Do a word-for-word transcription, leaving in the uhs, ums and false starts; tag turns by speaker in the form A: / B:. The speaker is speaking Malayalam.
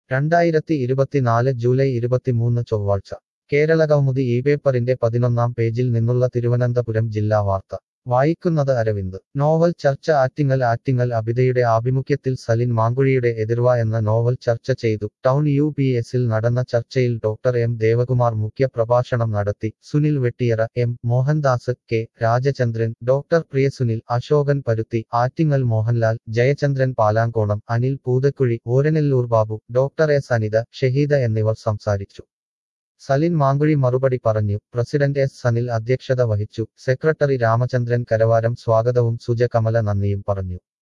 A: രണ്ടായിരത്തി ഇരുപത്തിനാല് ജൂലൈ ഇരുപത്തിമൂന്ന് ചൊവ്വാഴ്ച കേരള കൗമുദി ഈ പേപ്പറിന്റെ പതിനൊന്നാം പേജിൽ നിന്നുള്ള തിരുവനന്തപുരം ജില്ലാ വാർത്ത വായിക്കുന്നത് അരവിന്ദ് നോവൽ ചർച്ച ആറ്റിങ്ങൽ ആറ്റിങ്ങൽ അബിദയുടെ ആഭിമുഖ്യത്തിൽ സലിൻ മാങ്കുഴിയുടെ എതിർവ എന്ന നോവൽ ചർച്ച ചെയ്തു ടൗൺ യു പി എസിൽ നടന്ന ചർച്ചയിൽ ഡോക്ടർ എം ദേവകുമാർ മുഖ്യ പ്രഭാഷണം നടത്തി Sunil Vettiyara M Mohandas K Rajachandran doctor Priyasunil Ashokan Paruthi Attingal Mohanlal Jayachandran Palamkonam Anil Poothakuzhi Oranellur Babu doctor S Anitha Shahida എന്നിവർ സംസാരിച്ചു സലിൻ മാങ്കുഴി മറുപടി പറഞ്ഞു പ്രസിഡന്റ് എസ് സനിൽ അധ്യക്ഷത വഹിച്ചു സെക്രട്ടറി രാമചന്ദ്രൻ കരവാരം സ്വാഗതവും സുജ കമല നന്ദിയും പറഞ്ഞു